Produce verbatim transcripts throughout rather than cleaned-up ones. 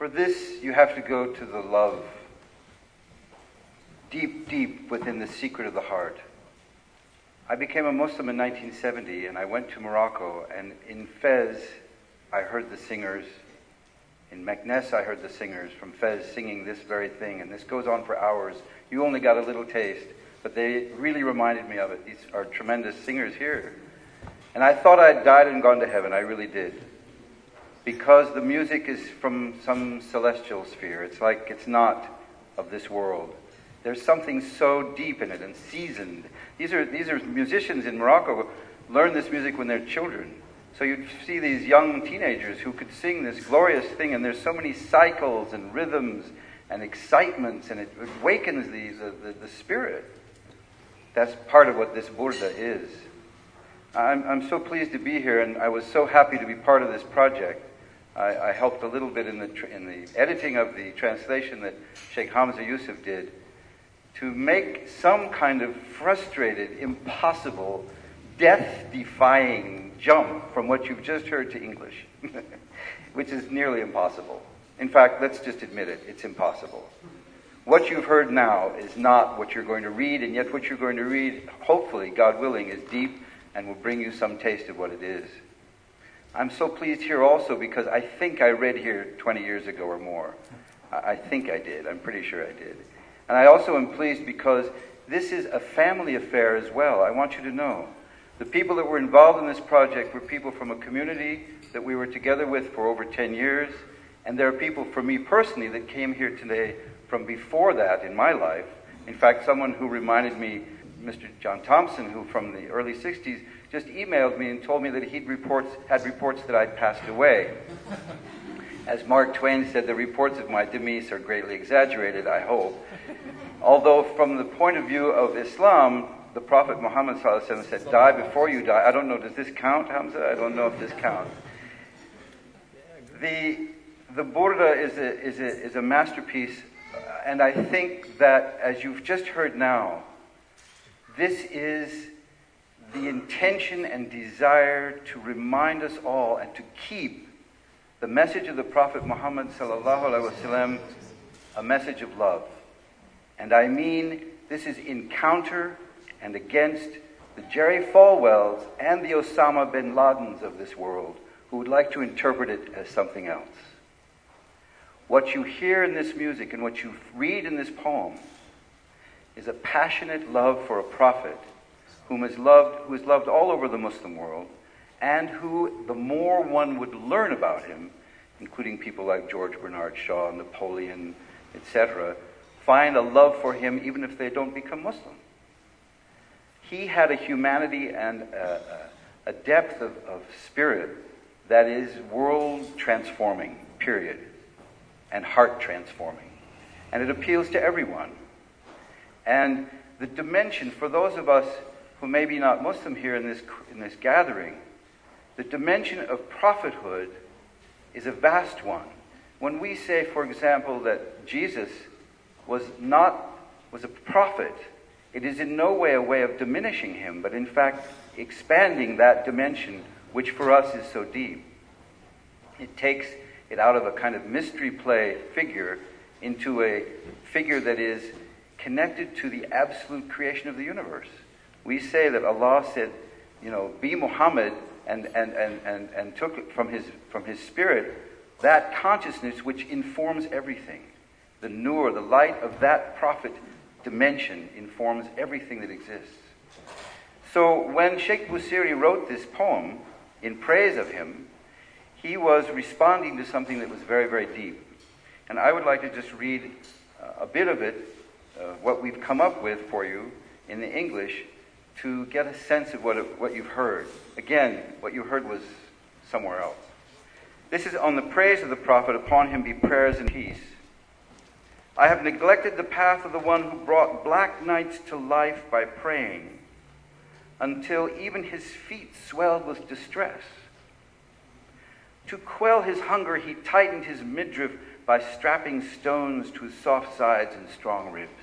For this, you have to go to the love, deep, deep within the secret of the heart. I became a Muslim in nineteen seventy, and I went to Morocco, and in Fez, I heard the singers. In Meknes, I heard the singers from Fez singing this very thing, and this goes on for hours. You only got a little taste, but they really reminded me of it. These are tremendous singers here. And I thought I'd died and gone to heaven. I really did. Because the music is from some celestial sphere. It's like it's not of this world. There's something so deep in it and seasoned. These are these are musicians in Morocco who learn this music when they're children. So you'd see these young teenagers who could sing this glorious thing, and there's so many cycles and rhythms and excitements, and it awakens the, the, the spirit. That's part of what this burda is. I'm, I'm so pleased to be here, and I was so happy to be part of this project. I, I helped a little bit in the tr- in the editing of the translation that Sheikh Hamza Yusuf did to make some kind of frustrated, impossible, death-defying jump from what you've just heard to English, which is nearly impossible. In fact, let's just admit it, it's impossible. What you've heard now is not what you're going to read, and yet what you're going to read, hopefully, God willing, is deep and will bring you some taste of what it is. I'm so pleased here also because I think I read here twenty years ago or more. I think I did. I'm pretty sure I did. And I also am pleased because this is a family affair as well. I want you to know. The people that were involved in this project were people from a community that we were together with for over ten years. And there are people, for me personally, that came here today from before that in my life. In fact, someone who reminded me, Mister John Thompson, who from the early sixties, just emailed me and told me that he'd reports, had reports that I'd passed away. As Mark Twain said, the reports of my demise are greatly exaggerated, I hope. Although from the point of view of Islam, the Prophet Muhammad sallallahu alaihi wasallam said, die before you die. I don't know, does this count, Hamza? I don't know if this counts. The the burda is a, is a, is a masterpiece, and I think that, as you've just heard now, this is the intention and desire to remind us all and to keep the message of the Prophet Muhammad sallallahu alaihi wasallam a message of love. And I mean, this is in counter and against the Jerry Falwells and the Osama bin Ladens of this world who would like to interpret it as something else. What you hear in this music and what you read in this poem is a passionate love for a prophet whom is loved, who is loved all over the Muslim world, and who, the more one would learn about him, including people like George Bernard Shaw, Napoleon, et cetera, find a love for him even if they don't become Muslim. He had a humanity and a, a depth of, of spirit that is world-transforming, period, and heart-transforming. And it appeals to everyone. And the dimension, for those of us who may be not Muslim here in this in this gathering, the dimension of prophethood is a vast one. When we say, for example, that Jesus was not was a prophet, it is in no way a way of diminishing him, but in fact expanding that dimension, which for us is so deep. It takes it out of a kind of mystery play figure into a figure that is connected to the absolute creation of the universe. We say that Allah said, you know, be Muhammad, and and, and, and, and took from his from his spirit that consciousness which informs everything. The nur, the light of that prophet dimension informs everything that exists. So when Sheikh Busiri wrote this poem in praise of him, he was responding to something that was very, very deep. And I would like to just read uh, a bit of it, uh, what we've come up with for you in the English, to get a sense of what it, what you've heard. Again, what you heard was somewhere else. This is on the praise of the Prophet, upon him be prayers and peace. I have neglected the path of the one who brought black nights to life by praying, until even his feet swelled with distress. To quell his hunger, he tightened his midriff by strapping stones to his soft sides and strong ribs.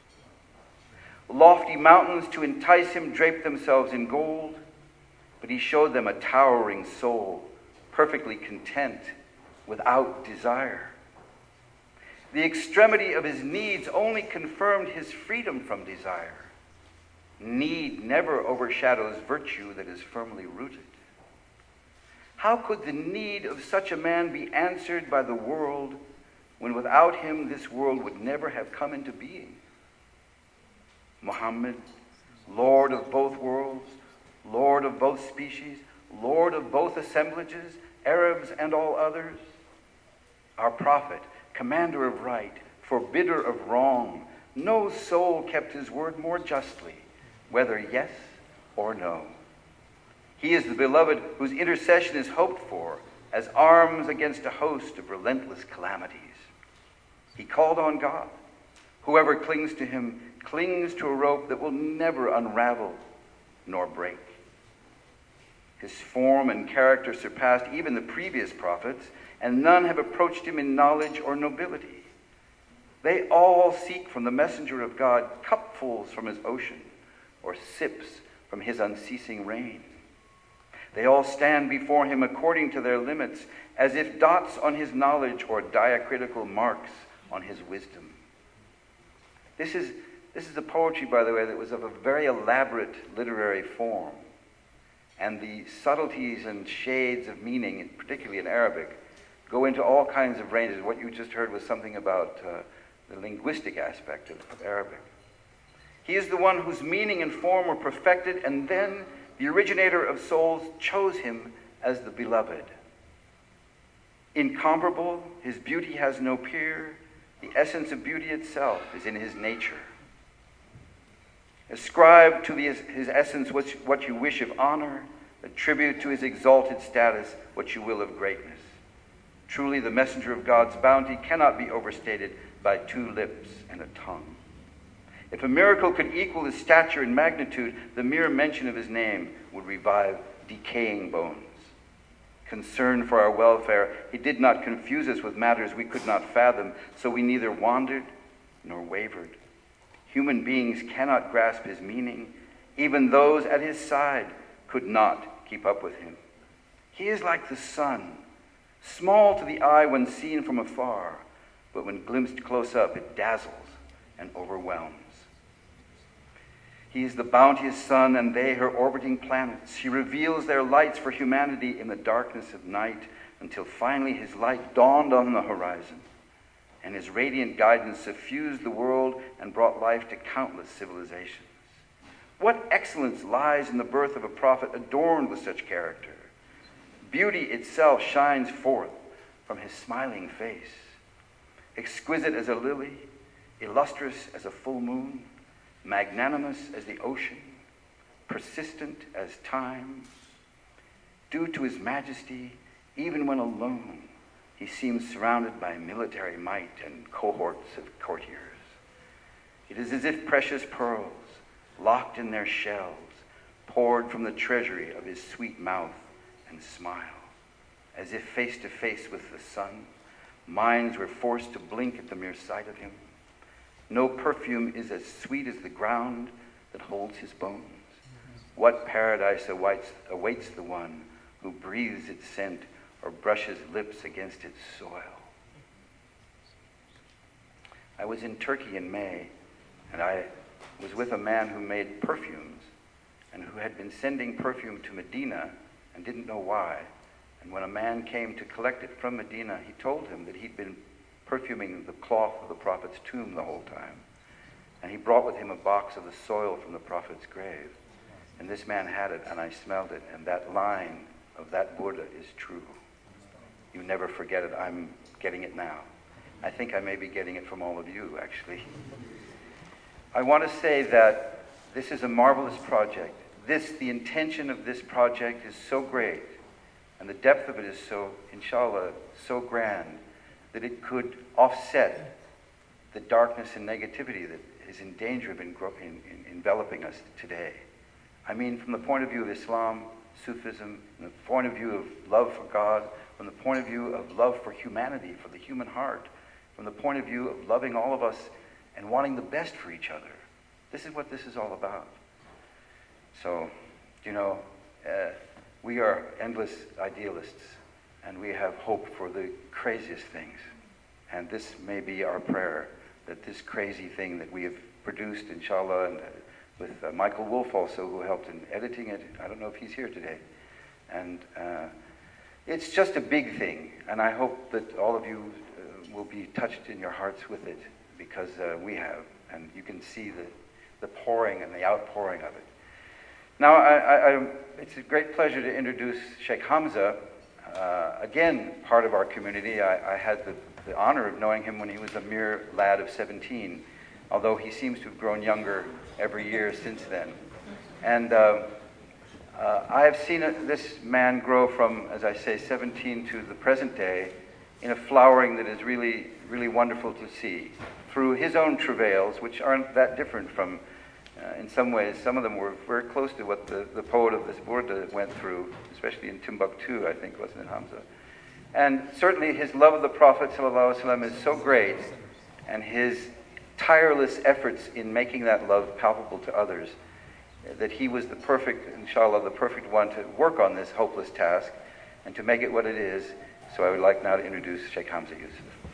Lofty mountains to entice him draped themselves in gold, but he showed them a towering soul, perfectly content, without desire. The extremity of his needs only confirmed his freedom from desire. Need never overshadows virtue that is firmly rooted. How could the need of such a man be answered by the world when without him this world would never have come into being? Muhammad, Lord of both worlds, Lord of both species, Lord of both assemblages, Arabs and all others, our prophet, commander of right, forbidder of wrong, no soul kept his word more justly, whether yes or no. He is the beloved whose intercession is hoped for as arms against a host of relentless calamities. He called on God. Whoever clings to him clings to a rope that will never unravel nor break. His form and character surpassed even the previous prophets, and none have approached him in knowledge or nobility. They all seek from the messenger of God cupfuls from his ocean, or sips from his unceasing rain. They all stand before him according to their limits, as if dots on his knowledge or diacritical marks on his wisdom. This is, this is a poetry, by the way, that was of a very elaborate literary form. And the subtleties and shades of meaning, particularly in Arabic, go into all kinds of ranges. What you just heard was something about uh, the linguistic aspect of, of Arabic. He is the one whose meaning and form were perfected, and then the originator of souls chose him as the beloved. Incomparable, his beauty has no peer. The essence of beauty itself is in his nature. Ascribe to the, his essence what, what you wish of honor. Attribute to his exalted status what you will of greatness. Truly, the messenger of God's bounty cannot be overstated by two lips and a tongue. If a miracle could equal his stature and magnitude, the mere mention of his name would revive decaying bones. Concerned for our welfare, he did not confuse us with matters we could not fathom, so we neither wandered nor wavered. Human beings cannot grasp his meaning. Even those at his side could not keep up with him. He is like the sun, small to the eye when seen from afar, but when glimpsed close up, it dazzles and overwhelms. He is the bounteous sun, and they her orbiting planets. She reveals their lights for humanity in the darkness of night, until finally his light dawned on the horizon, and his radiant guidance suffused the world and brought life to countless civilizations. What excellence lies in the birth of a prophet adorned with such character? Beauty itself shines forth from his smiling face. Exquisite as a lily, illustrious as a full moon, magnanimous as the ocean, persistent as time. Due to his majesty, even when alone, he seems surrounded by military might and cohorts of courtiers. It is as if precious pearls, locked in their shells, poured from the treasury of his sweet mouth and smile. As if face to face with the sun, minds were forced to blink at the mere sight of him. No perfume is as sweet as the ground that holds his bones. What paradise awaits, awaits the one who breathes its scent or brushes lips against its soil? I was in Turkey in May, and I was with a man who made perfumes and who had been sending perfume to Medina and didn't know why. And when a man came to collect it from Medina, he told him that he'd been perfuming the cloth of the prophet's tomb the whole time. And he brought with him a box of the soil from the prophet's grave. And this man had it, and I smelled it, and that line of that Buddha is true. You never forget it. I'm getting it now. I think I may be getting it from all of you, actually. I want to say that this is a marvelous project. This, the intention of this project is so great, and the depth of it is so, inshallah, so grand, that it could offset the darkness and negativity that is in danger of engro- in, in enveloping us today. I mean, from the point of view of Islam, Sufism, from the point of view of love for God, from the point of view of love for humanity, for the human heart, from the point of view of loving all of us and wanting the best for each other. This is what this is all about. So, you know, uh, we are endless idealists, and we have hope for the craziest things. And this may be our prayer, that this crazy thing that we have produced, inshallah, and uh, with uh, Michael Wolf also, who helped in editing it. I don't know if he's here today. And uh, it's just a big thing, and I hope that all of you uh, will be touched in your hearts with it, because uh, we have, and you can see the, the pouring and the outpouring of it. Now, I, I, I, it's a great pleasure to introduce Sheikh Hamza, uh, again, part of our community. I, I had the, the honor of knowing him when he was a mere lad of seventeen, although he seems to have grown younger every year since then. And uh, uh, I have seen it, this man grow from, as I say, seventeen to the present day in a flowering that is really, really wonderful to see through his own travails, which aren't that different from, uh, in some ways, some of them were very close to what the, the poet of this Burda went through, especially in Timbuktu, I think, wasn't it, Hamza? And certainly his love of the Prophet ﷺ is so great, and his tireless efforts in making that love palpable to others, that he was the perfect, inshallah, the perfect one to work on this hopeless task and to make it what it is. So I would like now to introduce Sheikh Hamza Yusuf.